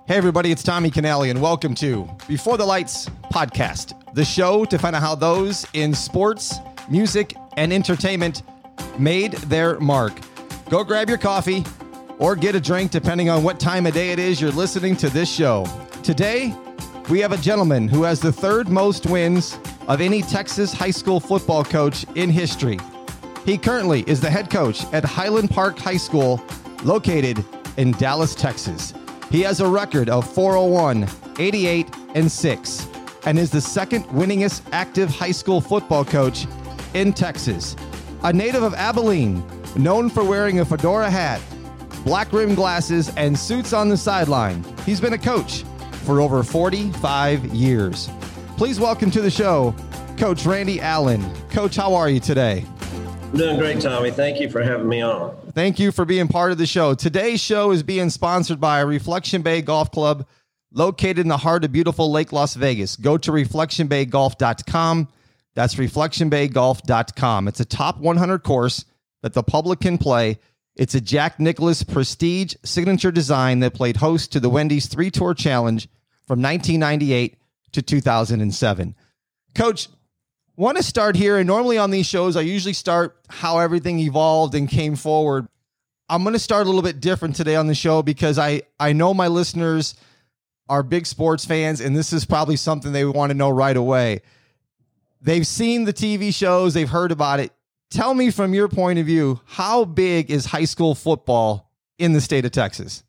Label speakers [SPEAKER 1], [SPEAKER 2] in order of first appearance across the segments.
[SPEAKER 1] Hey everybody, it's Tommy Canale and welcome to Before the Lights podcast, the show to find out how those in sports, music, and entertainment made their mark. Go grab your coffee or get a drink depending on what time of day it is you're listening to this show. Today, we have a gentleman who has the third most wins of any Texas high school football coach in history. He currently is the head coach at Highland Park High School, located in Dallas, Texas. He has a record of 401, 88, and 6, and is the second winningest active high school football coach in Texas. A native of Abilene, known for wearing a fedora hat, black rimmed glasses, and suits on the sideline. He's been a coach for over 45 years. Please welcome to the show, Coach Randy Allen. Coach, how are you today?
[SPEAKER 2] I'm doing great, Tommy. Thank you for having me on.
[SPEAKER 1] Thank you for being part of the show. Today's show is being sponsored by Reflection Bay Golf Club, located in the heart of beautiful Lake Las Vegas. Go to reflectionbaygolf.com. That's reflectionbaygolf.com. It's a top 100 course that the public can play. It's a Jack Nicklaus Prestige signature design that played host to the Wendy's 3-Tour Challenge from 1998 to 2007. Coach, want to start here, and normally on these shows, I usually start how everything evolved and came forward. I'm going to start a little bit different today on the show because I know my listeners are big sports fans, and this is probably something they want to know right away. They've seen the TV shows, they've heard about it. Tell me from your point of view, how big is high school football in the state of Texas?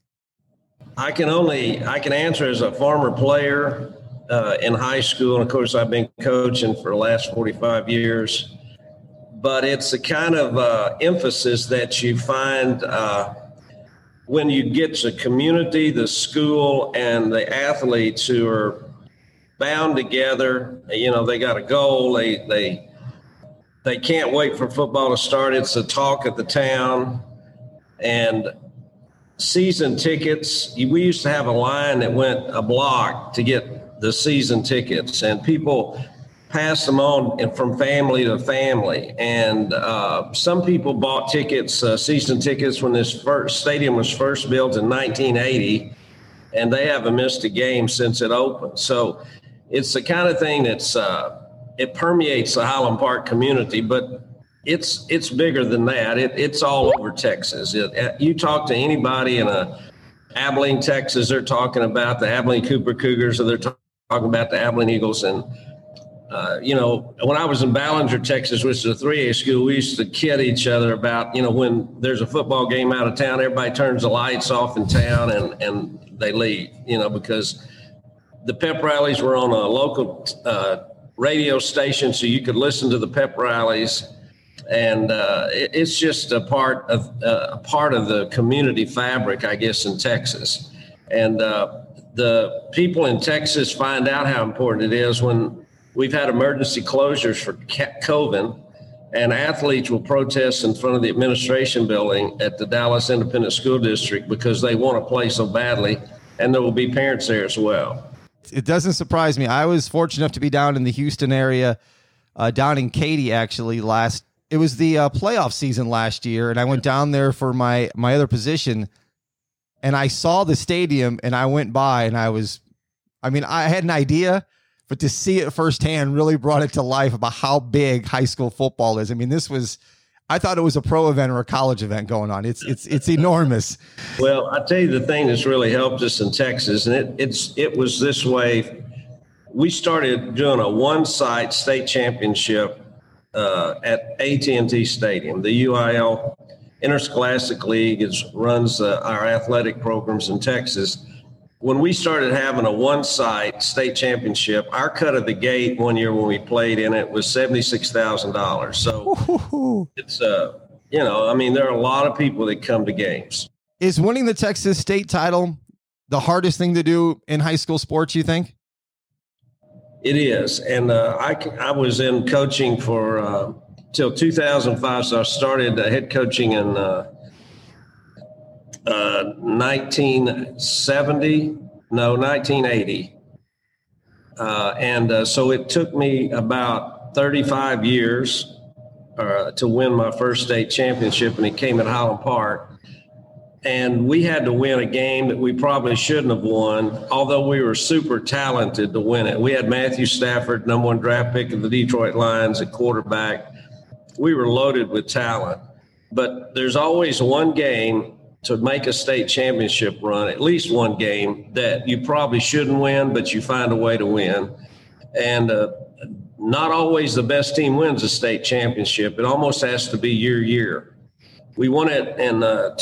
[SPEAKER 2] I can answer as a former player in high school. And of course, I've been coaching for the last 45 years, but it's the kind of emphasis that you find when you get to community, the school, and the athletes who are bound together. You know, they got a goal. They can't wait for football to start. It's the talk of the town. And season tickets, we used to have a line that went a block to get the season tickets, and people pass them on and from family to family. And some people bought tickets, season tickets, when this stadium was first built in 1980, and they haven't missed a game since it opened. So it's the kind of thing that's it permeates the Highland Park community, but it's bigger than that. It's all over Texas. You talk to anybody in Abilene, Texas, they're talking about the Abilene Cooper Cougars, or they're talking about the Abilene Eagles. And, when I was in Ballinger, Texas, which is a 3A school, we used to kid each other about, when there's a football game out of town, everybody turns the lights off in town and they leave, because the pep rallies were on a local radio station, so you could listen to the pep rallies. And it's just a part of the community fabric, I guess, in Texas. And the people in Texas find out how important it is when we've had emergency closures for COVID, and athletes will protest in front of the administration building at the Dallas Independent School District because they want to play so badly, and there will be parents there as well.
[SPEAKER 1] It doesn't surprise me. I was fortunate enough to be down in the Houston area, down in Katy, actually, it was the playoff season last year, and I went down there for my other position, and I saw the stadium, and I went by, and I had an idea, but to see it firsthand really brought it to life about how big high school football is. I thought it was a pro event or a college event going on. It's enormous.
[SPEAKER 2] Well, I tell you the thing that's really helped us in Texas, and it was this way. We started doing a one-site state championship at AT&T Stadium. The UIL Interscholastic League runs our athletic programs in Texas. When we started having a one-site state championship, our cut of the gate one year when we played in it was $76,000. So it's, there are a lot of people that come to games.
[SPEAKER 1] Is winning the Texas state title the hardest thing to do in high school sports, you think?
[SPEAKER 2] It is. And I was in coaching for till 2005. So I started head coaching in 1980. So it took me about 35 years to win my first state championship, and it came at Highland Park. And we had to win a game that we probably shouldn't have won, although we were super talented to win it. We had Matthew Stafford, number 1 draft pick of the Detroit Lions at quarterback. We were loaded with talent. But there's always one game to make a state championship run, at least one game that you probably shouldn't win, but you find a way to win. And not always the best team wins a state championship. It almost has to be year. We won it in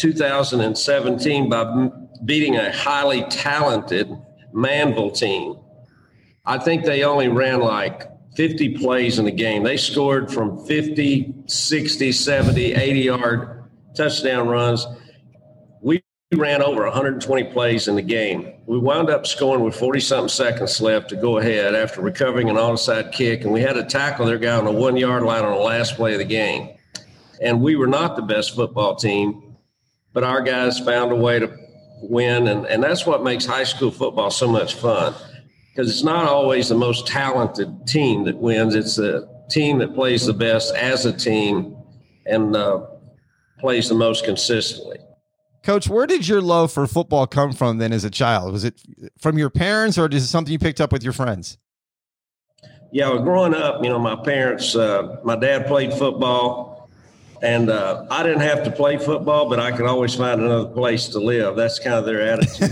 [SPEAKER 2] 2017 by beating a highly talented Manville team. I think they only ran like 50 plays in the game. They scored from 50, 60, 70, 80-yard touchdown runs. We ran over 120 plays in the game. We wound up scoring with 40-something seconds left to go ahead after recovering an onside kick, and we had to tackle their guy on the 1-yard line on the last play of the game. And we were not the best football team, but our guys found a way to win. And that's what makes high school football so much fun, because it's not always the most talented team that wins. It's the team that plays the best as a team and plays the most consistently.
[SPEAKER 1] Coach, where did your love for football come from then as a child? Was it from your parents, or is it something you picked up with your friends?
[SPEAKER 2] Yeah, well, growing up, my parents, my dad played football. And I didn't have to play football, but I could always find another place to live. That's kind of their attitude.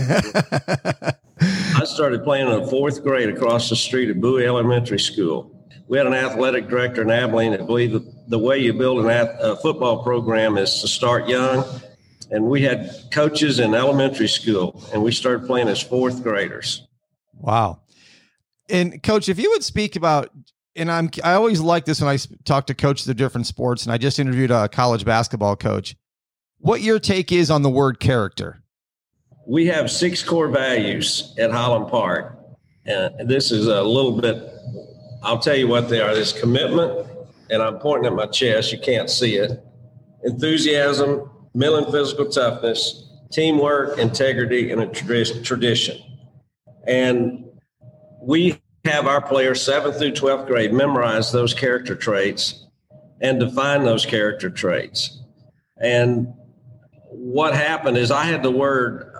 [SPEAKER 2] I started playing in the 4th grade across the street at Bowie Elementary School. We had an athletic director in Abilene that believed the way you build a football program is to start young. And we had coaches in elementary school, and we started playing as 4th graders.
[SPEAKER 1] Wow. And Coach, if you would speak about, and I always like this when I talk to coaches of different sports, and I just interviewed a college basketball coach, what your take is on the word character.
[SPEAKER 2] We have 6 core values at Highland Park. And this is a little bit, I'll tell you what they are. There's commitment, and I'm pointing at my chest. You can't see it. Enthusiasm, mental and physical toughness, teamwork, integrity, and a tradition. And we have our players 7th through 12th grade memorize those character traits and define those character traits. And what happened is I had the word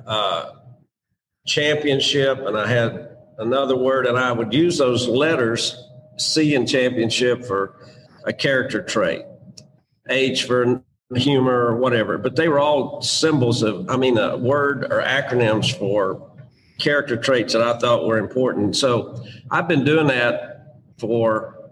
[SPEAKER 2] championship, and I had another word, and I would use those letters, C in championship for a character trait, H for humor or whatever, but they were all symbols of, a word or acronyms for character traits that I thought were important. So I've been doing that for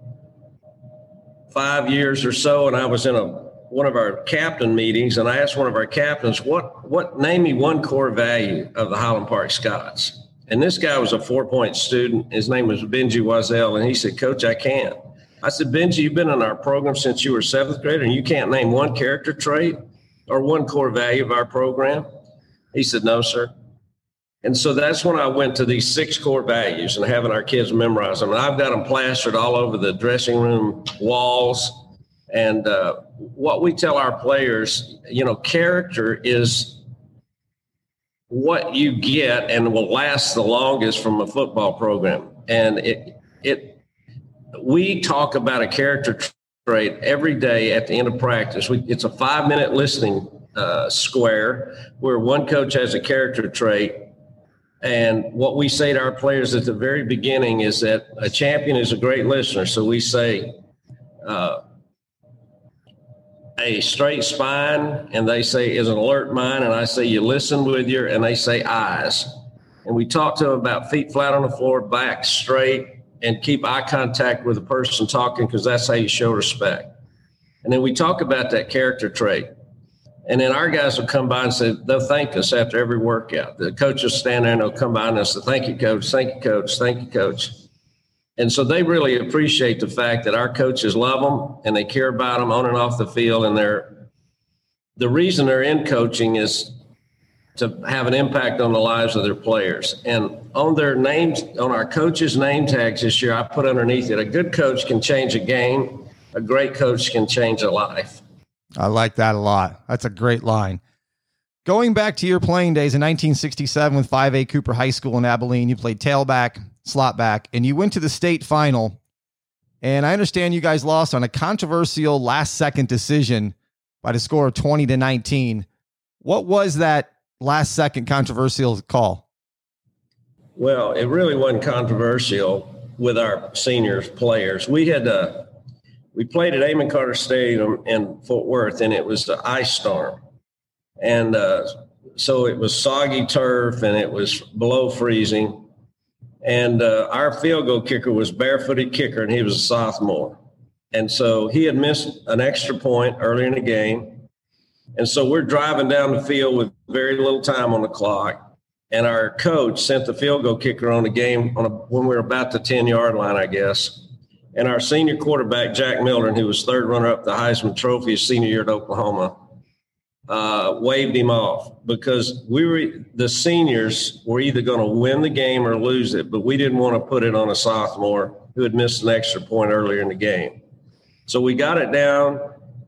[SPEAKER 2] 5 years or so, and I was in one of our captain meetings, and I asked one of our captains, what name me one core value of the Highland Park Scots? And this guy was a 4-point student. His name was Benji Wazell, and he said, Coach, I can't. I said, Benji, you've been in our program since you were 7th grade, and you can't name one character trait or one core value of our program? He said, no, sir. And so that's when I went to these 6 core values and having our kids memorize them. And I've got them plastered all over the dressing room walls. And what we tell our players, character is what you get and will last the longest from a football program. And we talk about a character trait every day at the end of practice. It's a 5-minute listening square where one coach has a character trait. And what we say to our players at the very beginning is that a champion is a great listener. So we say a straight spine, and they say is an alert mind. And I say you listen with your, and they say eyes. And we talk to them about feet flat on the floor, back straight, and keep eye contact with the person talking, because that's how you show respect. And then we talk about that character trait. And then our guys will come by and say, they'll thank us after every workout. The coach will stand there and they'll come by and they'll say, thank you, coach, thank you, coach, thank you, coach. And so they really appreciate the fact that our coaches love them and they care about them on and off the field. And the reason they're in coaching is to have an impact on the lives of their players. And on their names, on our coaches' name tags this year, I put underneath it, a good coach can change a game. A great coach can change a life.
[SPEAKER 1] I like that a lot. That's a great line. Going back to your playing days in 1967 with 5A Cooper High School in Abilene, you played tailback, slot back, and you went to the state final. And I understand you guys lost on a controversial last-second decision by the score of 20-19. What was that last second controversial call?
[SPEAKER 2] Well, it really wasn't controversial with our seniors players. We played at Amon Carter Stadium in Fort Worth, and it was the ice storm. And so it was soggy turf, and it was below freezing. And our field goal kicker was barefooted kicker, and he was a sophomore. And so he had missed an extra point earlier in the game. And so we're driving down the field with very little time on the clock. And our coach sent the field goal kicker on the game when we were about the 10-yard line, I guess. And our senior quarterback, Jack Mildren, who was third runner-up the Heisman Trophy his senior year at Oklahoma, waved him off because the seniors were either going to win the game or lose it, but we didn't want to put it on a sophomore who had missed an extra point earlier in the game. So we got it down.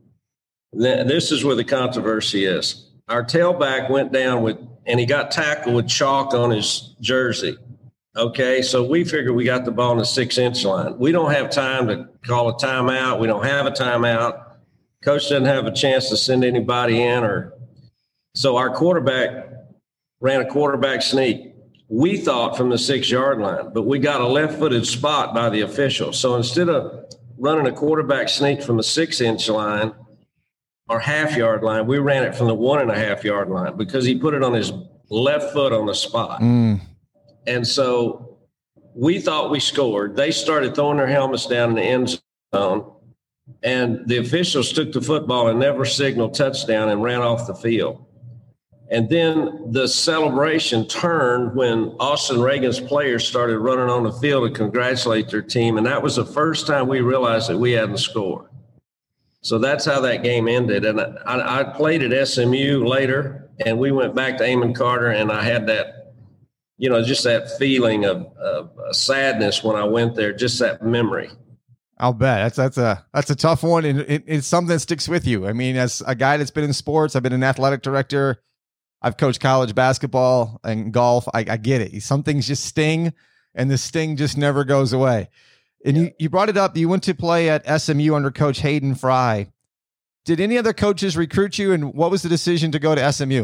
[SPEAKER 2] This is where the controversy is. Our tailback went down and he got tackled with chalk on his jersey. Okay, so we figured we got the ball on the 6-inch line. We don't have time to call a timeout. We don't have a timeout. Coach doesn't have a chance to send anybody in. So our quarterback ran a quarterback sneak. We thought from the 6-yard line, but we got a left-footed spot by the official. So instead of running a quarterback sneak from the 6-inch line or half-yard line, we ran it from the 1.5-yard line because he put it on his left foot on the spot. And so we thought we scored. They started throwing their helmets down in the end zone, and the officials took the football and never signaled touchdown and ran off the field. And then the celebration turned when Austin Reagan's players started running on the field to congratulate their team, and that was the first time we realized that we hadn't scored. So that's how that game ended. And I played at SMU later, and we went back to Amon Carter, and I had that, just that feeling of sadness when I went there, just that memory.
[SPEAKER 1] I'll bet that's a tough one, and it's something that sticks with you. I mean, as a guy that's been in sports, I've been an athletic director. I've coached college basketball and golf. I get it. Some things just sting, and the sting just never goes away. And you brought it up. You went to play at SMU under Coach Hayden Fry. Did any other coaches recruit you, and what was the decision to go to SMU?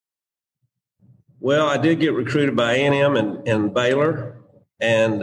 [SPEAKER 2] Well, I did get recruited by A&M and Baylor and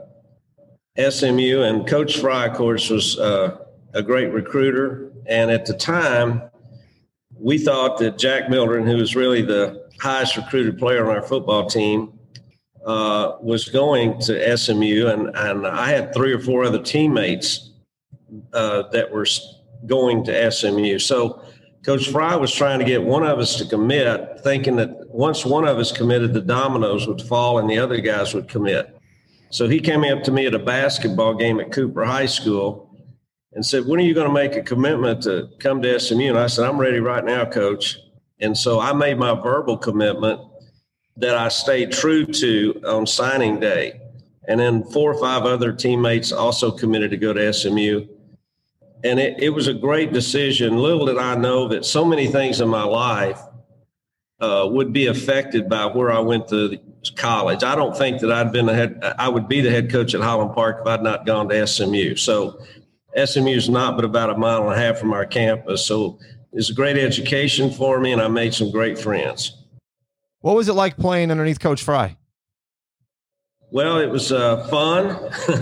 [SPEAKER 2] SMU, and Coach Fry, of course, was a great recruiter. And at the time, we thought that Jack Mildren, who was really the highest recruited player on our football team, was going to SMU. And I had 3 or 4 other teammates that were going to SMU. So Coach Fry was trying to get one of us to commit, thinking that once one of us committed, the dominoes would fall and the other guys would commit. So he came up to me at a basketball game at Cooper High School and said, "When are you going to make a commitment to come to SMU?" And I said, "I'm ready right now, Coach." And so I made my verbal commitment that I stayed true to on signing day. And then 4 or 5 other teammates also committed to go to SMU. And it was a great decision. Little did I know that so many things in my life would be affected by where I went to college. I don't think that I would be the head coach at Highland Park if I'd not gone to SMU. So SMU is not but about 1.5 miles from our campus. So it's a great education for me, and I made some great friends.
[SPEAKER 1] What was it like playing underneath Coach Fry?
[SPEAKER 2] Well, it was fun.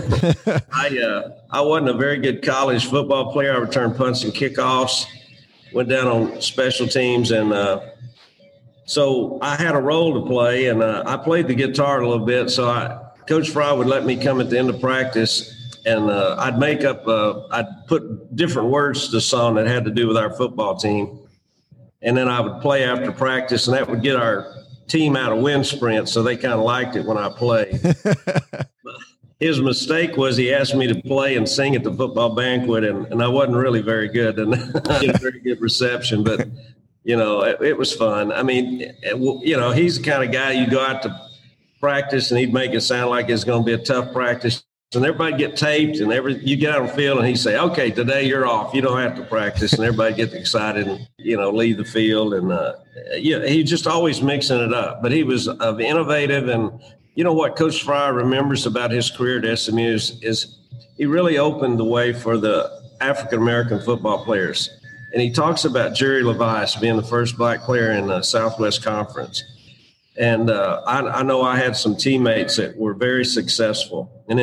[SPEAKER 2] I wasn't a very good college football player. I returned punts and kickoffs, went down on special teams, and so I had a role to play, and I played the guitar a little bit. So Coach Fry would let me come at the end of practice, and I'd put different words to the song that had to do with our football team, and then I would play after practice, and that would get our team out of wind sprint, so they kind of liked it when I played. His mistake was he asked me to play and sing at the football banquet, and I wasn't really very good, and I did a very good reception, but it was fun. I mean, he's the kind of guy you go out to practice and he'd make it sound like it's going to be a tough practice, and everybody get taped, and you get out on the field and he'd say, "Okay, today you're off. You don't have to practice," and everybody gets excited and, leave the field. And, he just always mixing it up. But he was innovative. And you know what Coach Fry remembers about his career at SMU is he really opened the way for the African-American football players. and he talks about Jerry Levice being the first black player in the Southwest Conference. And I know I had some teammates that were very successful. And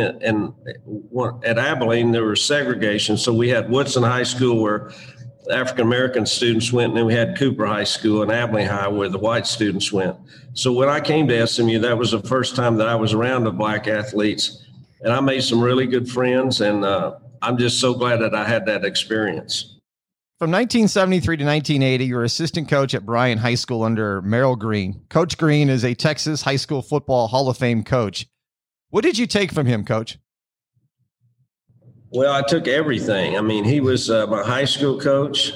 [SPEAKER 2] at Abilene, there was segregation. So we had Woodson High School where African-American students went, and then we had Cooper High School and Abilene High where the white students went. So when I came to SMU, that was the first time that I was around the black athletes. And I made some really good friends, and I'm just so glad that I had that experience.
[SPEAKER 1] From 1973 to 1980, you were assistant coach at Bryan High School under Merrill Green. Coach Green is a Texas high school football Hall of Fame coach. What did you take from him, Coach?
[SPEAKER 2] Well, I took everything. I mean, he was my high school coach.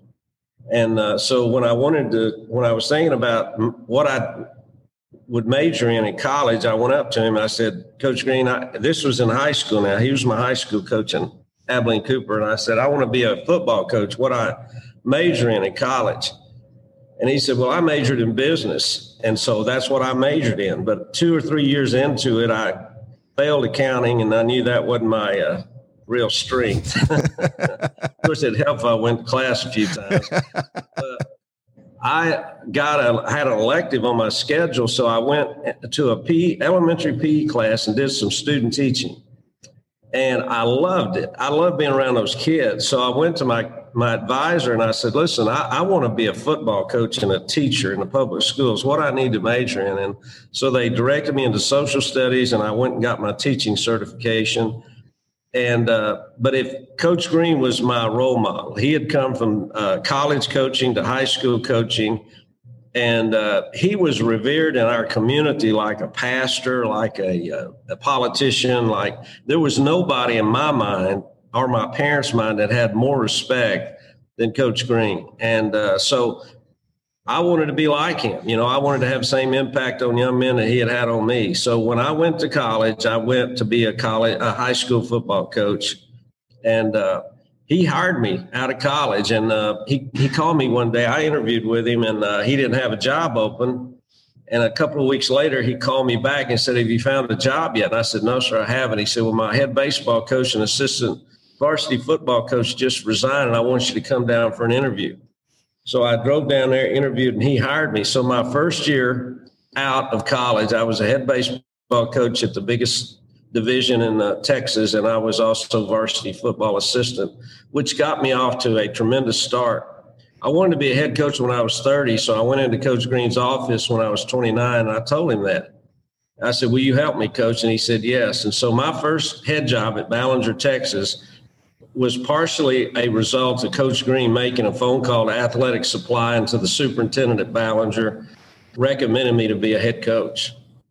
[SPEAKER 2] And so when I was thinking about what I would major in college, I went up to him and I said, Coach Green, this was in high school now. He was my high school coach in Abilene Cooper. And I said, I want to be a football coach. What I major in college. And he said, well, I majored in business. And so that's what I majored in. But 2 or 3 years into it, I failed accounting, and I knew that wasn't my real strength. Of course, it helped if I went to class a few times. But I had an elective on my schedule, so I went to a elementary PE class and did some student teaching. And I loved it. I loved being around those kids. So I went to my advisor and I said, listen, I want to be a football coach and a teacher in the public schools. What I need to major in. And so they directed me into social studies, and I went and got my teaching certification. And but if Coach Green was my role model, he had come from college coaching to high school coaching. And he was revered in our community like a pastor, like a politician. Like there was nobody in my mind or my parents' mind that had more respect than Coach Green. And so I wanted to be like him. You know, I wanted to have the same impact on young men that he had had on me. So when I went to college, I went to be a high school football coach. And he hired me out of college, and he called me one day. I interviewed with him, and he didn't have a job open. And a couple of weeks later, he called me back and said, have you found a job yet? And I said, no, sir, I haven't. He said, well, my head baseball coach and assistant varsity football coach just resigned, and I want you to come down for an interview. So I drove down there, interviewed, and he hired me. So my first year out of college, I was a head baseball coach at the biggest division in Texas, and I was also varsity football assistant, which got me off to a tremendous start. I wanted to be a head coach when I was 30, so I went into Coach Green's office when I was 29, and I told him that. I said, will you help me, Coach? And he said, yes. And so my first head job at Ballinger, Texas, was partially a result of Coach Green making a phone call to Athletic Supply and to the superintendent at Ballinger, recommending me to be a head coach.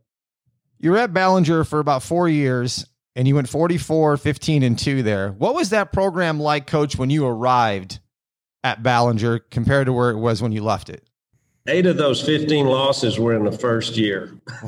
[SPEAKER 1] You were at Ballinger for about 4 years, and you went 44, 15-2 there. What was that program like, Coach, when you arrived at Ballinger compared to where it was when you left it?
[SPEAKER 2] 8 of those 15 losses were in the first year.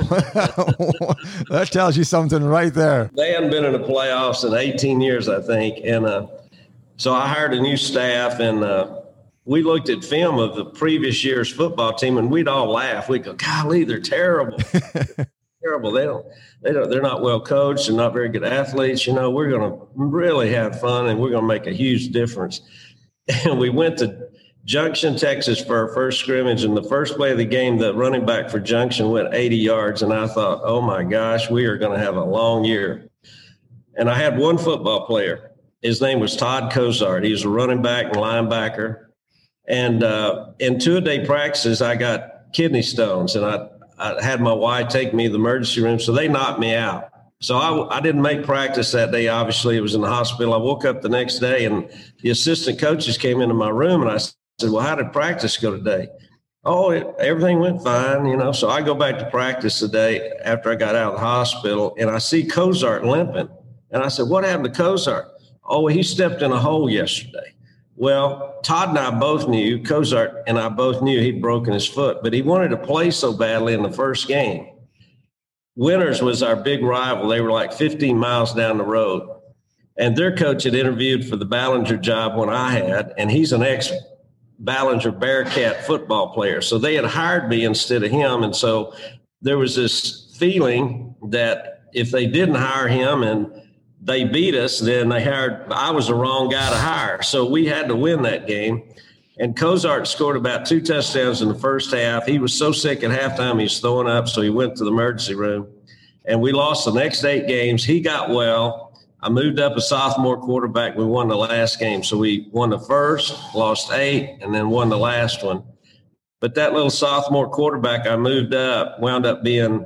[SPEAKER 1] That tells you something right there.
[SPEAKER 2] They hadn't been in the playoffs in 18 years, I think. And so I hired a new staff, and we looked at film of the previous year's football team, and we'd all laugh. We'd go, golly, they're terrible. Terrible. They're not well coached and not very good athletes. You know, we're going to really have fun, and we're going to make a huge difference. And we went to Junction, Texas for our first scrimmage. And the first play of the game, the running back for Junction went 80 yards. And I thought, oh my gosh, we are going to have a long year. And I had one football player. His name was Todd Cozart. He was a running back and linebacker. And in 2-a-day practices, I got kidney stones, and I had my wife take me to the emergency room. So they knocked me out. So I didn't make practice that day. Obviously, it was in the hospital. I woke up the next day, and the assistant coaches came into my room, and I said, well, how did practice go today? Oh, everything went fine, you know. So I go back to practice today after I got out of the hospital, and I see Cozart limping. And I said, what happened to Cozart? Oh, he stepped in a hole yesterday. Well, Todd and I both knew, Cozart and I both knew he'd broken his foot, but he wanted to play so badly in the first game. Winters was our big rival. They were like 15 miles down the road. And their coach had interviewed for the Ballinger job when I had, and he's an ex-Ballinger Bearcat football player. So they had hired me instead of him. And so there was this feeling that if they didn't hire him and they beat us, then I was the wrong guy to hire. So we had to win that game. And Cozart scored about 2 touchdowns in the first half. He was so sick at halftime, he was throwing up, so he went to the emergency room. And we lost the next 8 games. He got well. I moved up a sophomore quarterback. We won the last game. So we won the first, lost 8, and then won the last one. But that little sophomore quarterback I moved up wound up being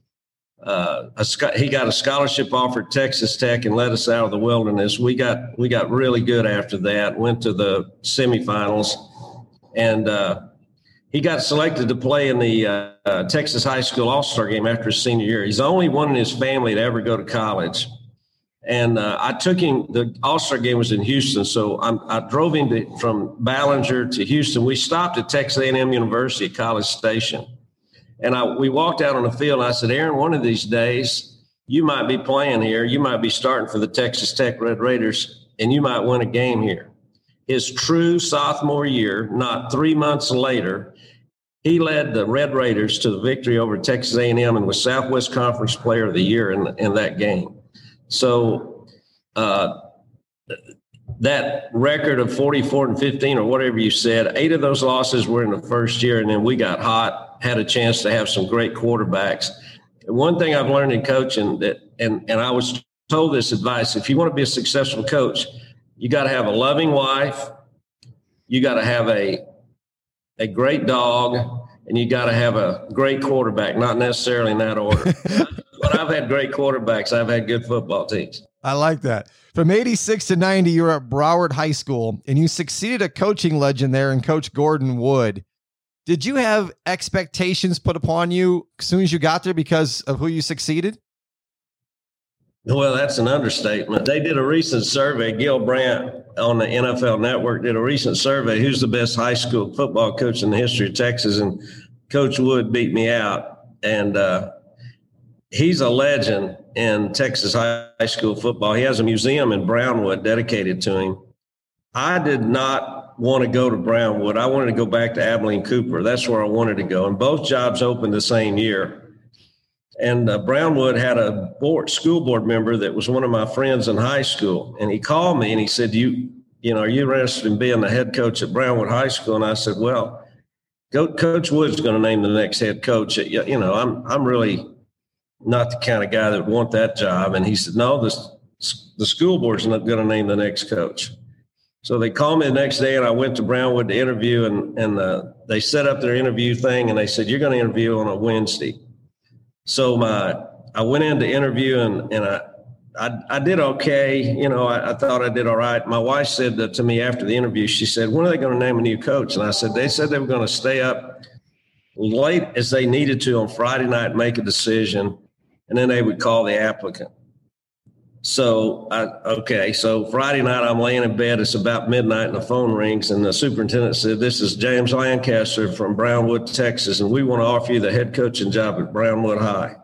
[SPEAKER 2] he got a scholarship offer at Texas Tech and led us out of the wilderness. We got really good after that, went to the semifinals, and he got selected to play in the Texas High School All-Star game after his senior year. He's the only one in his family to ever go to college. And I took him – the All-Star game was in Houston, so I drove him from Ballinger to Houston. We stopped at Texas A&M University at College Station. And we walked out on the field, and I said, Aaron, one of these days you might be playing here. You might be starting for the Texas Tech Red Raiders, and you might win a game here. His true sophomore year, not 3 months later, he led the Red Raiders to the victory over Texas A&M and was Southwest Conference Player of the Year in that game. So that record of 44-15 or whatever you said, 8 of those losses were in the first year, and then we got hot, had a chance to have some great quarterbacks. One thing I've learned in coaching and I was told this advice, if you want to be a successful coach, you got to have a loving wife, you got to have a great dog, and you got to have a great quarterback, not necessarily in that order. But I've had great quarterbacks. I've had good football teams.
[SPEAKER 1] I like that. From 86 to 90, you were at Broward High School, and you succeeded a coaching legend there in Coach Gordon Wood. Did you have expectations put upon you as soon as you got there because of who you succeeded?
[SPEAKER 2] Well, that's an understatement. They did a recent survey. Gil Brandt on the NFL Network did a recent survey. Who's the best high school football coach in the history of Texas? And Coach Wood beat me out. And he's a legend in Texas high school football. He has a museum in Brownwood dedicated to him. I did not want to go to Brownwood. I wanted to go back to Abilene Cooper. That's where I wanted to go. And both jobs opened the same year. And Brownwood had a school board member that was one of my friends in high school. And he called me and he said, are you interested in being the head coach at Brownwood High School? And I said, well, Coach Wood's going to name the next head coach. I'm really not the kind of guy that would want that job. And he said, no, the school board's not going to name the next coach. So they called me the next day, and I went to Brownwood to interview, and they set up their interview thing, and they said, you're going to interview on a Wednesday. So I went in to interview, and I did okay. I thought I did all right. My wife said that to me after the interview. She said, when are they going to name a new coach? And I said, they said they were going to stay up late as they needed to on Friday night and make a decision, and then they would call the applicant. So, so Friday night I'm laying in bed. It's about midnight and the phone rings, and the superintendent said, this is James Lancaster from Brownwood, Texas, and we want to offer you the head coaching job at Brownwood High.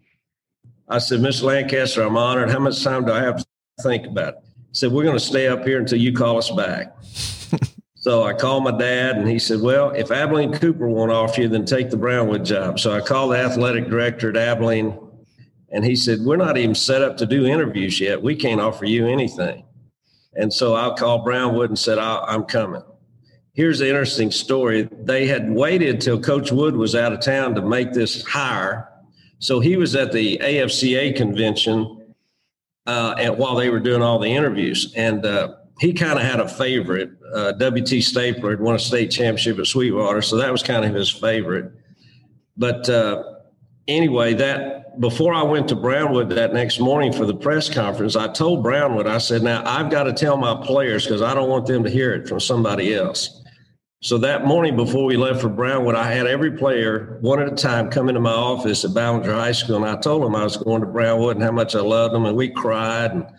[SPEAKER 2] I said, Mr. Lancaster, I'm honored. How much time do I have to think about it? He said, we're going to stay up here until you call us back. So I called my dad, and he said, well, if Abilene Cooper won't offer you, then take the Brownwood job. So I called the athletic director at Abilene, and he said, we're not even set up to do interviews yet. We can't offer you anything. And so I called Brownwood and said, I'm coming. Here's the interesting story. They had waited till Coach Wood was out of town to make this hire. So he was at the AFCA convention and while they were doing all the interviews. And he kind of had a favorite. W.T. Stapler had won a state championship at Sweetwater, so that was kind of his favorite. But anyway, before I went to Brownwood that next morning for the press conference, I told Brownwood, I said, now I've got to tell my players because I don't want them to hear it from somebody else. So that morning before we left for Brownwood, I had every player one at a time come into my office at Ballinger High School, and I told them I was going to Brownwood and how much I loved them, and we cried. And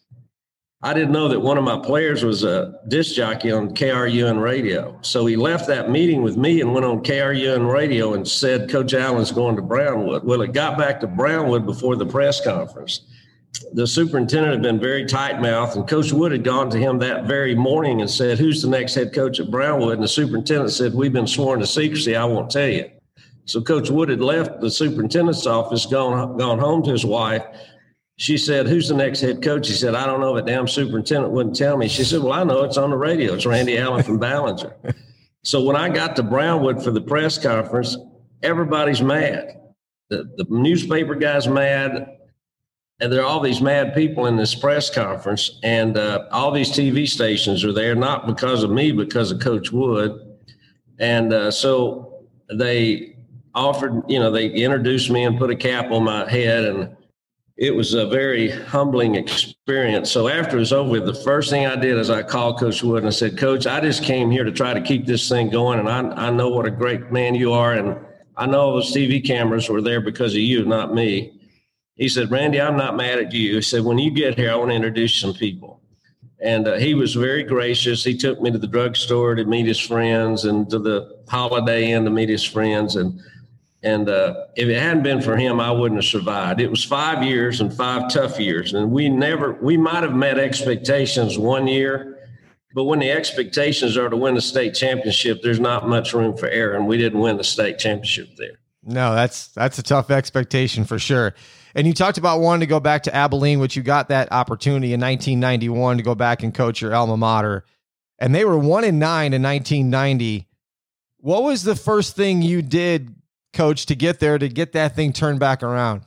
[SPEAKER 2] I didn't know that one of my players was a disc jockey on KRUN radio. So he left that meeting with me and went on KRUN radio and said, Coach Allen's going to Brownwood. Well, it got back to Brownwood before the press conference. The superintendent had been very tight-mouthed, and Coach Wood had gone to him that very morning and said, who's the next head coach at Brownwood? And the superintendent said, we've been sworn to secrecy. I won't tell you. So Coach Wood had left the superintendent's office, gone home to his wife. She said, who's the next head coach? He said, I don't know. The damn superintendent wouldn't tell me. She said, well, I know. It's on the radio. It's Randy Allen from Ballinger. So when I got to Brownwood for the press conference, everybody's mad. The newspaper guy's mad. And there are all these mad people in this press conference, and all these TV stations are there, not because of me, because of Coach Wood. And so they offered, they introduced me and put a cap on my head, and it was a very humbling experience. So after it was over with, the first thing I did is I called Coach Wood and I said, Coach, I just came here to try to keep this thing going, and I know what a great man you are, and I know those TV cameras were there because of you, not me. He said, Randy, I'm not mad at you. He said, when you get here, I want to introduce some people. And he was very gracious. He took me to the drugstore to meet his friends and to the Holiday Inn to meet his friends. And if it hadn't been for him, I wouldn't have survived. It was 5 years and 5 tough years. And we might have met expectations one year, but when the expectations are to win the state championship, there's not much room for error. And we didn't win the state championship there.
[SPEAKER 1] No, that's a tough expectation for sure. And you talked about wanting to go back to Abilene, which you got that opportunity in 1991 to go back and coach your alma mater. And they were 1-9 in 1990. What was the first thing you did, Coach, to get there, to get that thing turned back around?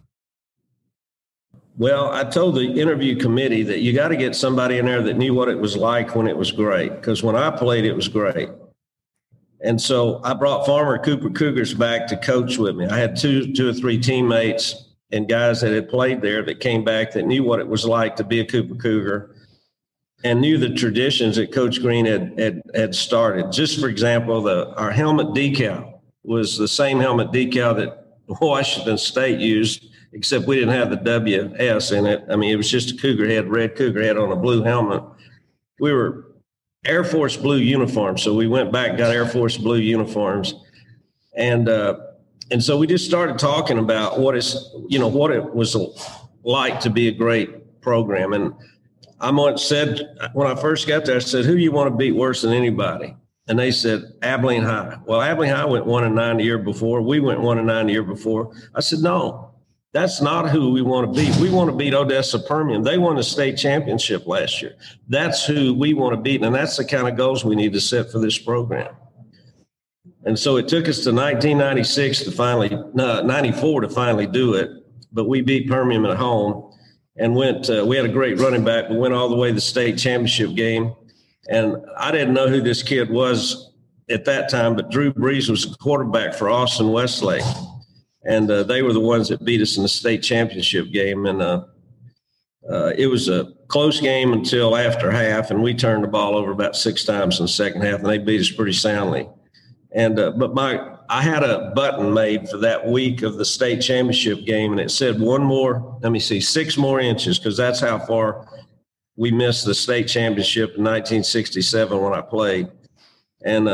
[SPEAKER 2] Well, I told the interview committee that you got to get somebody in there that knew what it was like when it was great. Because when I played, it was great. And so I brought former Cooper Cougars back to coach with me. I had two or three teammates and guys that had played there that came back that knew what it was like to be a Cooper Cougar and knew the traditions that Coach Green had started. Just for example, our helmet decal was the same helmet decal that Washington State used, except we didn't have the WS in it. I mean, it was just a Cougar head, red Cougar head on a blue helmet. We were Air Force blue uniforms, so we went back and got Air Force blue uniforms. And so we just started talking about what it was like to be a great program. And I once said, when I first got there, I said, who do you want to beat worse than anybody? And they said, Abilene High. Well, Abilene High went 1-9 the year before. We went 1-9 the year before. I said, no, that's not who we want to beat. We want to beat Odessa Permian. They won the state championship last year. That's who we want to beat. And that's the kind of goals we need to set for this program. And so it took us to 1996 94 to finally do it. But we beat Permian at home and we had a great running back. We went all the way to the state championship game. And I didn't know who this kid was at that time, but Drew Brees was the quarterback for Austin Westlake. And they were the ones that beat us in the state championship game. And it was a close game until after half, and we turned the ball over about 6 times in the second half, and they beat us pretty soundly. And I had a button made for that week of the state championship game, and it said 6 more inches, because that's how far we missed the state championship in 1967 when I played. And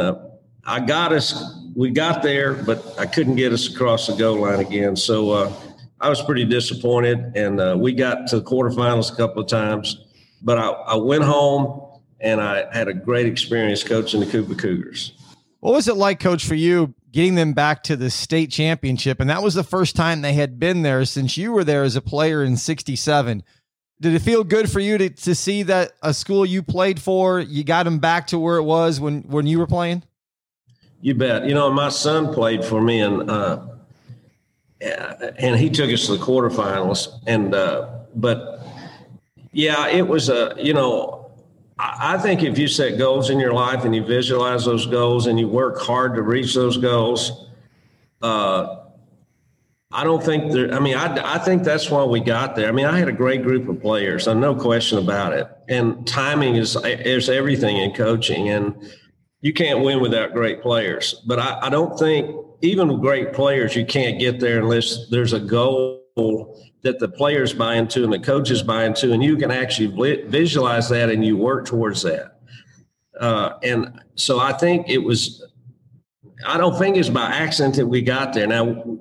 [SPEAKER 2] we got there, but I couldn't get us across the goal line again. So I was pretty disappointed, and we got to the quarterfinals a couple of times. But I went home, and I had a great experience coaching the Cooper Cougars.
[SPEAKER 1] What was it like, Coach, for you getting them back to the state championship? And that was the first time they had been there since you were there as a player in 67. Did it feel good for you to see that a school you played for, you got them back to where it was when you were playing?
[SPEAKER 2] You bet. My son played for me, and he took us to the quarterfinals. And but yeah, it was I think if you set goals in your life and you visualize those goals and you work hard to reach those goals, I don't think I think that's why we got there. I mean, I had a great group of players, no question about it. And timing is everything in coaching, and you can't win without great players. But I don't think, even with great players, you can't get there unless there's a goal that the players buy into and the coaches buy into, and you can actually visualize that and you work towards that. And so I think I don't think it's by accident that we got there. Now,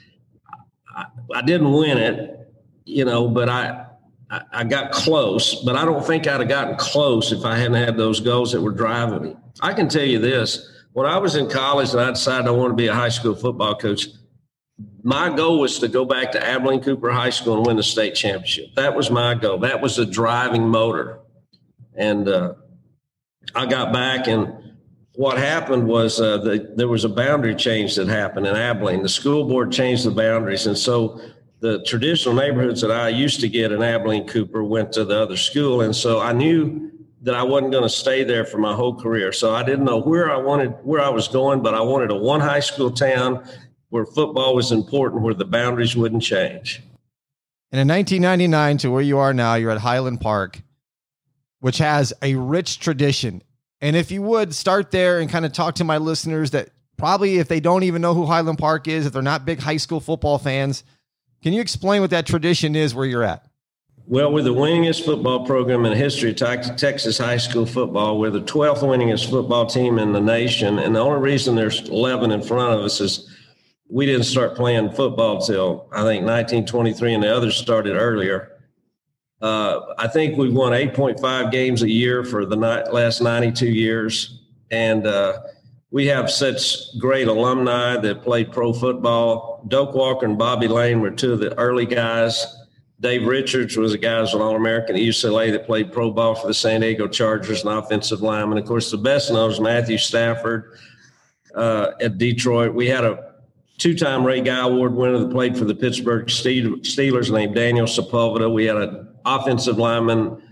[SPEAKER 2] I didn't win it, but I got close, but I don't think I'd have gotten close if I hadn't had those goals that were driving me. I can tell you this, when I was in college and I decided I wanted to be a high school football coach, my goal was to go back to Abilene Cooper High School and win the state championship. That was my goal. That was the driving motor. And I got back, and what happened was there was a boundary change that happened in Abilene. The school board changed the boundaries. And so the traditional neighborhoods that I used to get in Abilene Cooper went to the other school. And so I knew that I wasn't going to stay there for my whole career. So I didn't know where I was going, but I wanted a one high school town where football was important, where the boundaries wouldn't change.
[SPEAKER 1] And in 1999 to where you are now, you're at Highland Park, which has a rich tradition. And if you would start there and kind of talk to my listeners that probably if they don't even know who Highland Park is, if they're not big high school football fans, can you explain what that tradition is where you're at?
[SPEAKER 2] Well, we're the winningest football program in the history of Texas high school football. We're the 12th winningest football team in the nation. And the only reason there's 11 in front of us is we didn't start playing football till, I think, 1923, and the others started earlier. I think we've won 8.5 games a year for the last 92 years. And we have such great alumni that played pro football. Doak Walker and Bobby Lane were two of the early guys. Dave Richards was a guy who was an All-American at UCLA that played pro ball for the San Diego Chargers, an offensive lineman. Of course, the best known is Matthew Stafford at Detroit. We had a two-time Ray Guy Award winner that played for the Pittsburgh Steelers named Daniel Sepulveda. We had an offensive lineman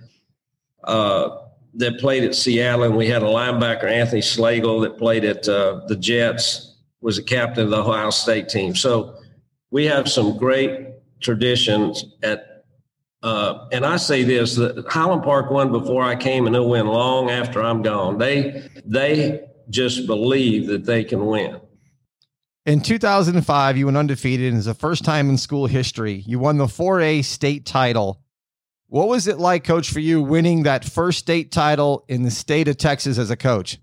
[SPEAKER 2] that played at Seattle, and we had a linebacker, Anthony Slagle, that played at the Jets, was a captain of the Ohio State team. So we have some great traditions at and I say this, that Highland Park won before I came, and they'll win long after I'm gone. They just believe that they can win.
[SPEAKER 1] In 2005, you went undefeated, and it's the first time in school history. You won the 4A state title. What was it like, Coach, for you winning that first state title in the state of Texas as a coach?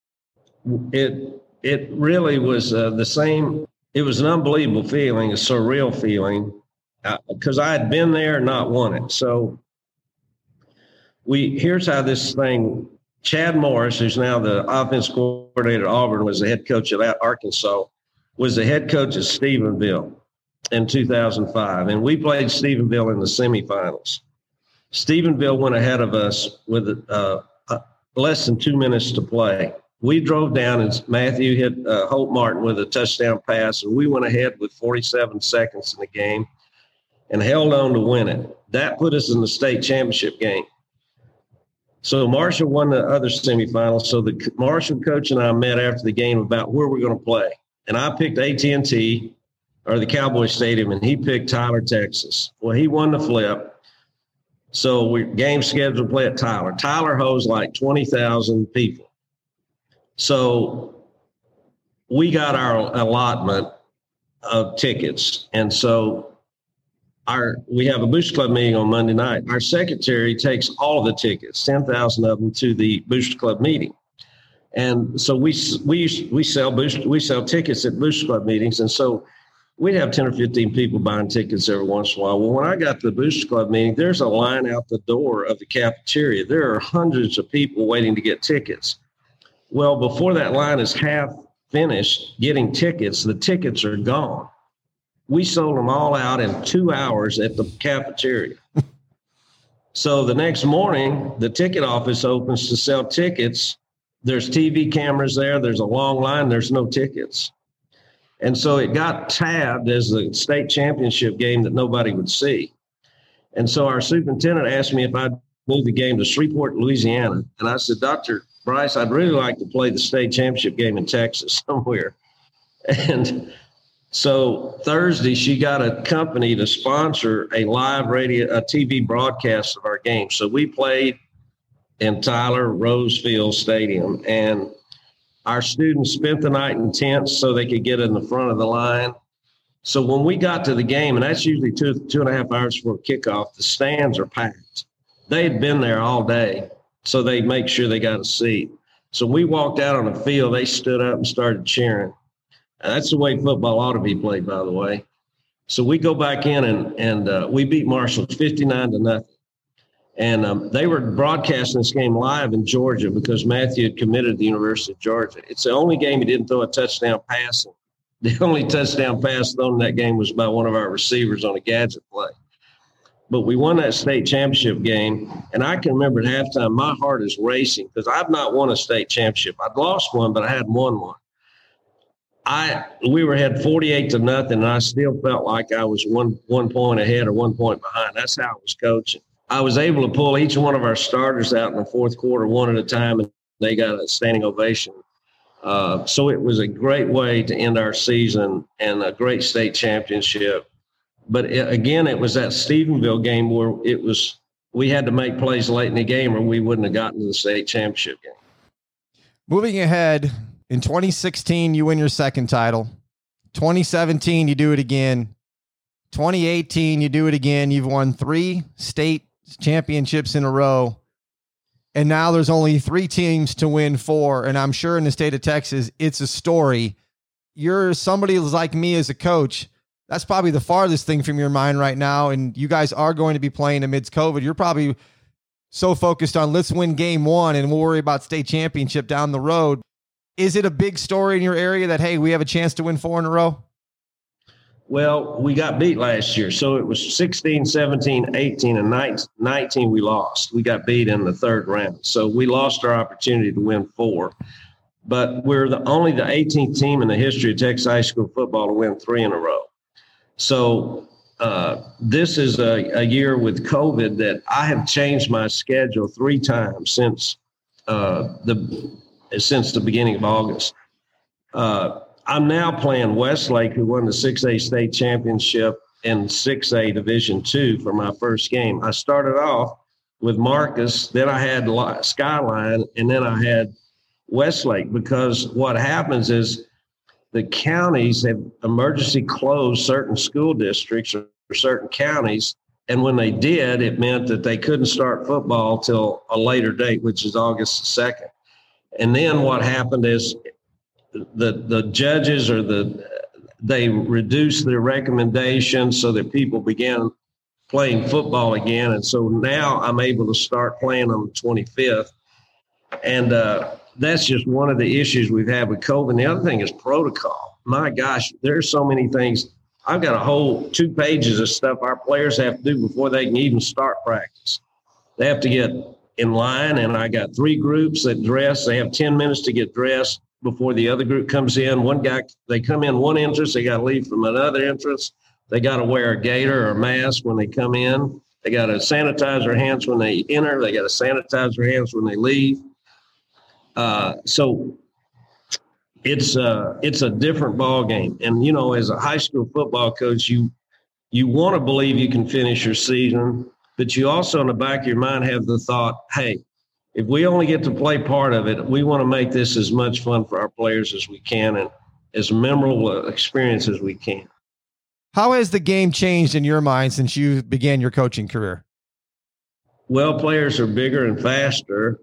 [SPEAKER 2] It really was the same. It was an unbelievable feeling, a surreal feeling, because I had been there and not won it. So here's how this thing, Chad Morris, who's now the offense coordinator at Auburn, was the head coach at Arkansas, was the head coach at Stephenville in 2005. And we played Stephenville in the semifinals. Stephenville went ahead of us with less than 2 minutes to play. We drove down, and Matthew hit Hope Martin with a touchdown pass, and we went ahead with 47 seconds in the game and held on to win it. That put us in the state championship game. So Marshall won the other semifinals. So the Marshall coach and I met after the game about where we're going to play. And I picked AT&T, or the Cowboy Stadium, and he picked Tyler, Texas. Well, he won the flip. So we game scheduled to play at Tyler. Tyler holds like 20,000 people. So we got our allotment of tickets. And so we have a Booster Club meeting on Monday night. Our secretary takes all of the tickets, 10,000 of them, to the Booster Club meeting. And so we sell tickets at Booster Club meetings. And so we'd have 10 or 15 people buying tickets every once in a while. Well, when I got to the Booster Club meeting, there's a line out the door of the cafeteria. There are hundreds of people waiting to get tickets. Well, before that line is half finished getting tickets, the tickets are gone. We sold them all out in 2 hours at the cafeteria. So the next morning, the ticket office opens to sell tickets. There's TV cameras there. There's a long line. There's no tickets. And so it got tabbed as the state championship game that nobody would see. And so our superintendent asked me if I'd move the game to Shreveport, Louisiana. And I said, Dr. Bryce, I'd really like to play the state championship game in Texas somewhere. And so Thursday, she got a company to sponsor a live a TV broadcast of our game. So we played in Tyler Rosefield Stadium, and our students spent the night in tents so they could get in the front of the line. So when we got to the game, and that's usually two and a half hours before kickoff, the stands are packed. They had been there all day, so they make sure they got a seat. So we walked out on the field, they stood up and started cheering. And that's the way football ought to be played, by the way. So we go back in and we beat Marshall 59-0. And they were broadcasting this game live in Georgia because Matthew had committed to the University of Georgia. It's the only game he didn't throw a touchdown pass in. The only touchdown pass thrown in that game was by one of our receivers on a gadget play. but we won that state championship game. And I can remember at halftime, my heart is racing because I've not won a state championship. I'd lost one, but I hadn't won one. We were ahead 48-0, and I still felt like I was one point ahead or 1 point behind. That's how I was coaching. I was able to pull each one of our starters out in the fourth quarter, one at a time, and they got a standing ovation. So it was a great way to end our season and a great state championship. But again, it was that Stephenville game where we had to make plays late in the game or we wouldn't have gotten to the state championship game.
[SPEAKER 1] Moving ahead, in 2016, you win your second title. 2017, you do it again. 2018, you do it again. You've won 3 state championships in a row. And now there's only 3 teams to win 4. And I'm sure in the state of Texas, it's a story. You're somebody like me as a coach. That's probably the farthest thing from your mind right now. And you guys are going to be playing amidst COVID. You're probably so focused on let's win game 1 and we'll worry about state championship down the road. Is it a big story in your area that, hey, we have a chance to win 4 in a row?
[SPEAKER 2] Well, we got beat last year. So it was 16, 17, 18, and 19 we lost. We got beat in the third round. So we lost our opportunity to win 4. But we're only the 18th team in the history of Texas high school football to win 3 in a row. So this is a year with COVID that I have changed my schedule 3 times since the beginning of August. I'm now playing Westlake, who won the 6A state championship in 6A Division II for my first game. I started off with Marcus, then I had Skyline, and then I had Westlake, because what happens is the counties have emergency closed certain school districts or certain counties. And when they did, it meant that they couldn't start football till a later date, which is August 2nd. And then what happened is the judges they reduced their recommendations so that people began playing football again. And so now I'm able to start playing on the 25th. And that's just one of the issues we've had with COVID. And the other thing is protocol. My gosh, there's so many things. I've got a whole 2 pages of stuff our players have to do before they can even start practice. They have to get in line, and I got 3 groups that dress. They have 10 minutes to get dressed before the other group comes in. They come in one entrance, they got to leave from another entrance. They got to wear a gaiter or a mask when they come in. They got to sanitize their hands when they enter. They got to sanitize their hands when they leave. So it's a different ball game. And, you know, as a high school football coach, you want to believe you can finish your season, but you also in the back of your mind have the thought, hey, if we only get to play part of it, we want to make this as much fun for our players as we can and as memorable experience as we can.
[SPEAKER 1] How has the game changed in your mind since you began your coaching career?
[SPEAKER 2] Well, players are bigger and faster.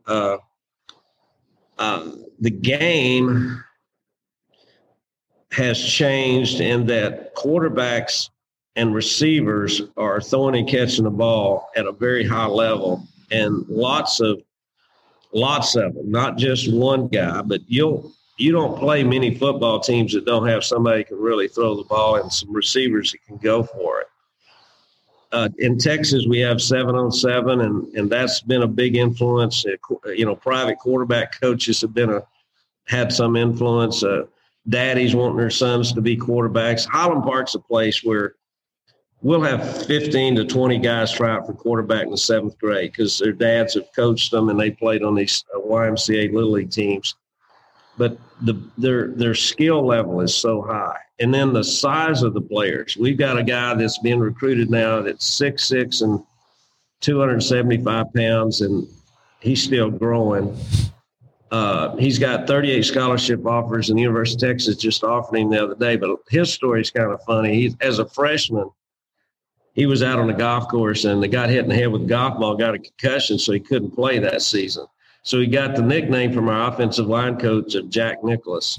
[SPEAKER 2] The game has changed in that quarterbacks and receivers are throwing and catching the ball at a very high level, and lots of them, not just one guy, but you don't play many football teams that don't have somebody who can really throw the ball and some receivers that can go for it. In Texas, we have 7-on-7, and that's been a big influence. You know, private quarterback coaches have had some influence. Daddies wanting their sons to be quarterbacks. Highland Park's a place where we'll have 15 to 20 guys try out for quarterback in the 7th grade because their dads have coached them and they played on these YMCA Little League teams. But their skill level is so high. And then the size of the players. We've got a guy that's being recruited now that's 6'6" and 275 pounds, and he's still growing. He's got 38 scholarship offers, and the University of Texas just offered him the other day. But his story is kind of funny. As a freshman, he was out on the golf course, and they got hit in the head with a golf ball, got a concussion, so he couldn't play that season. So he got the nickname from our offensive line coach of Jack Nicholas.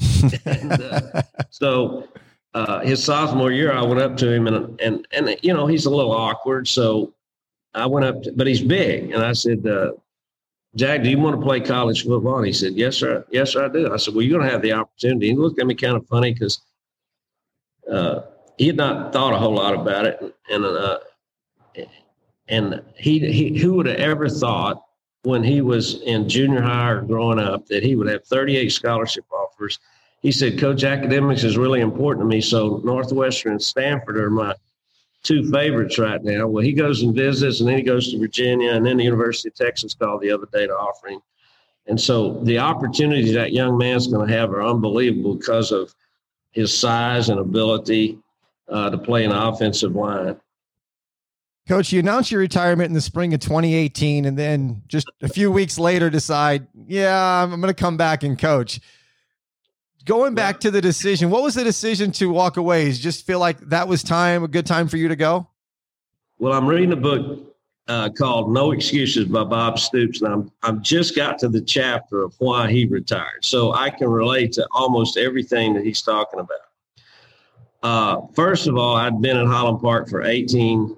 [SPEAKER 2] So his sophomore year, I went up to him, and you know, he's a little awkward. So I went up, but he's big. And I said, Jack, do you want to play college football? And he said, yes, sir. Yes, sir, I do. I said, well, you're going to have the opportunity. He looked at me kind of funny because he had not thought a whole lot about it. And And who would have ever thought when he was in junior high or growing up that he would have 38 scholarship offers. He said, Coach, academics is really important to me. So Northwestern and Stanford are my two favorites right now. Well, he goes and visits, and then he goes to Virginia, and then the University of Texas called the other day to offer him. And so the opportunities that young man's going to have are unbelievable because of his size and ability to play an offensive line.
[SPEAKER 1] Coach, you announced your retirement in the spring of 2018, and then just a few weeks later decide, I'm going to come back and coach. Going back to the decision, what was the decision to walk away? Did you just feel like that was a good time for you to go?
[SPEAKER 2] Well, I'm reading a book called No Excuses by Bob Stoops, and I'm just got to the chapter of why he retired. So I can relate to almost everything that he's talking about. First of all, I'd been at Highland Park for 19.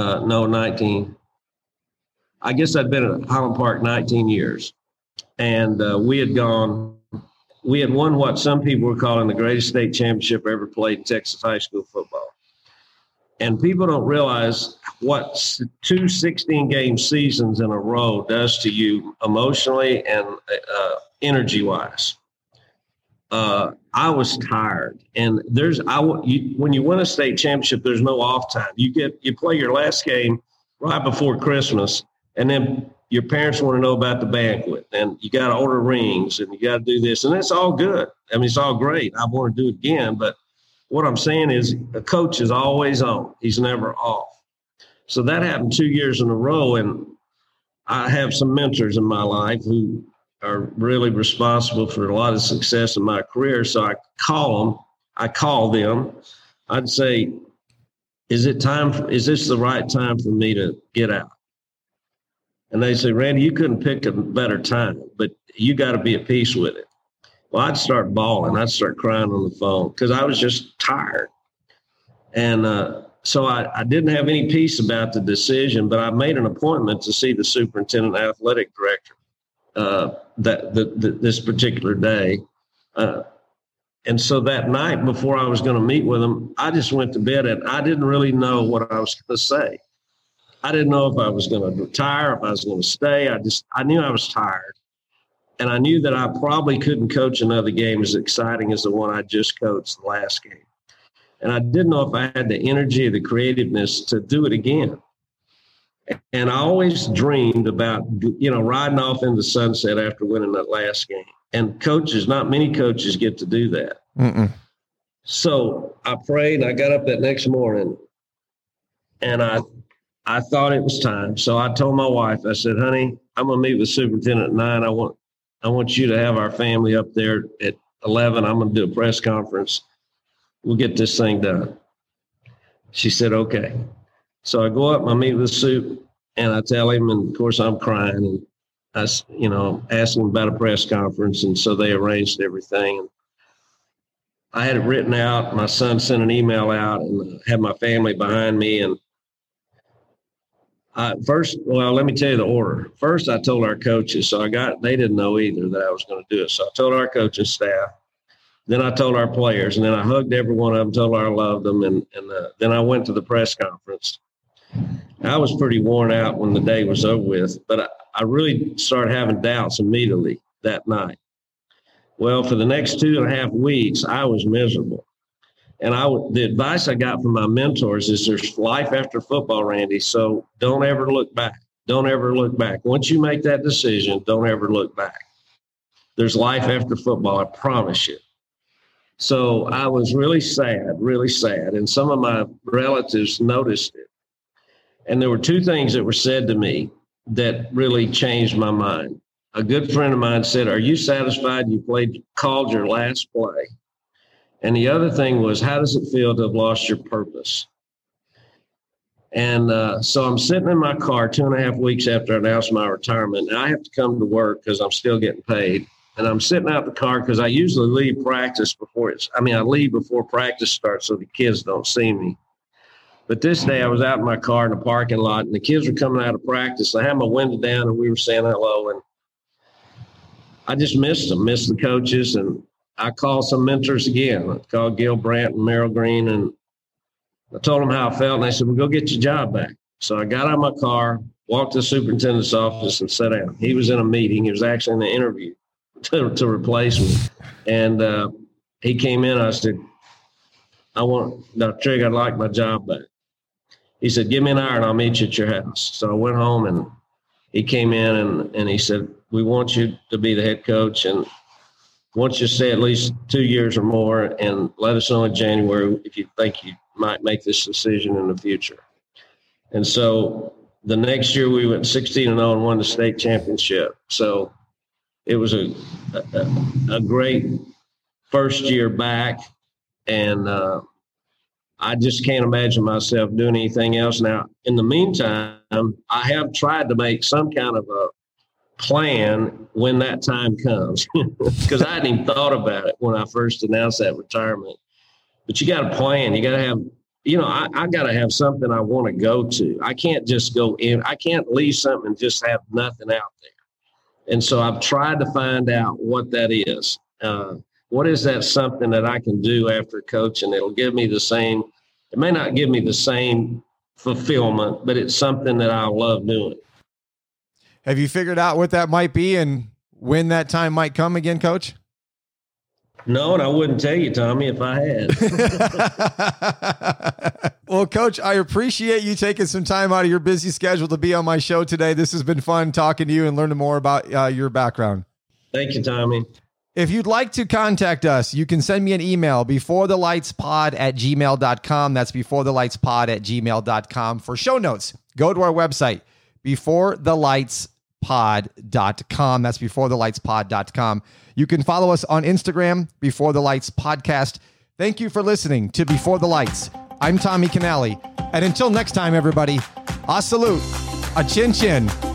[SPEAKER 2] I guess I'd been at Highland Park 19 years. And we had won what some people were calling the greatest state championship ever played in Texas high school football. And people don't realize what 2 16-game seasons in a row does to you emotionally and energy-wise. I was tired, and when you win a state championship, there's no off time. You play your last game right before Christmas, and then your parents want to know about the banquet, and you got to order rings, and you got to do this, and it's all good. I mean, it's all great. I want to do it again, but what I'm saying is a coach is always on. He's never off. So that happened 2 years in a row, and I have some mentors in my life who are really responsible for a lot of success in my career. So I call them. I'd say, is this the right time for me to get out? And they say, Randy, you couldn't pick a better time, but you got to be at peace with it. Well, I'd start bawling. I'd start crying on the phone because I was just tired. And so I didn't have any peace about the decision, but I made an appointment to see the superintendent athletic director this particular day. And so that night before I was going to meet with him, I just went to bed and I didn't really know what I was going to say. I didn't know if I was going to retire, if I was going to stay. I knew I was tired. And I knew that I probably couldn't coach another game as exciting as the one I just coached the last game. And I didn't know if I had the energy or the creativeness to do it again. And I always dreamed about, riding off in the sunset after winning that last game. And not many coaches get to do that. Mm-mm. So I prayed, and I got up that next morning, and I thought it was time. So I told my wife, I said, honey, I'm going to meet with the superintendent at 9. I want you to have our family up there at 11. I'm going to do a press conference. We'll get this thing done. She said, okay. So I go up, I meet with the soup, and I tell him, and of course I'm crying, and I, asked him about a press conference, and so they arranged everything. And I had it written out. My son sent an email out, and had my family behind me. And let me tell you the order. First, I told our coaches, they didn't know either that I was going to do it. So I told our coaching staff. Then I told our players, and then I hugged every one of them, told them I loved them, and then I went to the press conference. I was pretty worn out when the day was over with, but I really started having doubts immediately that night. Well, for the next 2.5 weeks, I was miserable. And the advice I got from my mentors is there's life after football, Randy, so don't ever look back. Don't ever look back. Once you make that decision, don't ever look back. There's life after football, I promise you. So I was really sad, and some of my relatives noticed it. And there were 2 things that were said to me that really changed my mind. A good friend of mine said, are you satisfied you called your last play? And the other thing was, how does it feel to have lost your purpose? And so I'm sitting in my car 2.5 weeks after I announced my retirement, and I have to come to work because I'm still getting paid. And I'm sitting out the car because I usually leave practice I leave before practice starts so the kids don't see me. But this day I was out in my car in the parking lot, and the kids were coming out of practice. I had my window down, and we were saying hello, and I just missed the coaches, and I called some mentors again. I called Gil Brandt and Merrill Green, and I told them how I felt, and they said, well, go get your job back. So I got out of my car, walked to the superintendent's office and sat down. He was in a meeting. He was actually in an interview to replace me. And he came in. I said, Dr. Trigg, I'd like my job back. He said, give me an hour and I'll meet you at your house. So I went home and he came in and he said, we want you to be the head coach and want you to stay at least 2 years or more and let us know in January if you think you might make this decision in the future. And so the next year we went 16-0 and won the state championship. So it was a great first year back. And I just can't imagine myself doing anything else. Now, in the meantime, I have tried to make some kind of a plan when that time comes because I hadn't even thought about it when I first announced that retirement. But you got to plan. You got to have, I got to have something I want to go to. I can't just go in. I can't leave something and just have nothing out there. And so I've tried to find out what that is. What is that something that I can do after coaching? It'll give me the same, it may not give me the same fulfillment, but it's something that I love doing.
[SPEAKER 1] Have you figured out what that might be and when that time might come again, Coach?
[SPEAKER 2] No, and I wouldn't tell you, Tommy, if I had.
[SPEAKER 1] Well, Coach, I appreciate you taking some time out of your busy schedule to be on my show today. This has been fun talking to you and learning more about your background.
[SPEAKER 2] Thank you, Tommy.
[SPEAKER 1] If you'd like to contact us, you can send me an email, beforethelightspod@gmail.com. That's beforethelightspod@gmail.com. For show notes, go to our website, beforethelightspod.com. That's beforethelightspod.com. You can follow us on Instagram, Before the Lights Podcast. Thank you for listening to Before the Lights. I'm Tommy Canale. And until next time, everybody, a salute, a chin chin,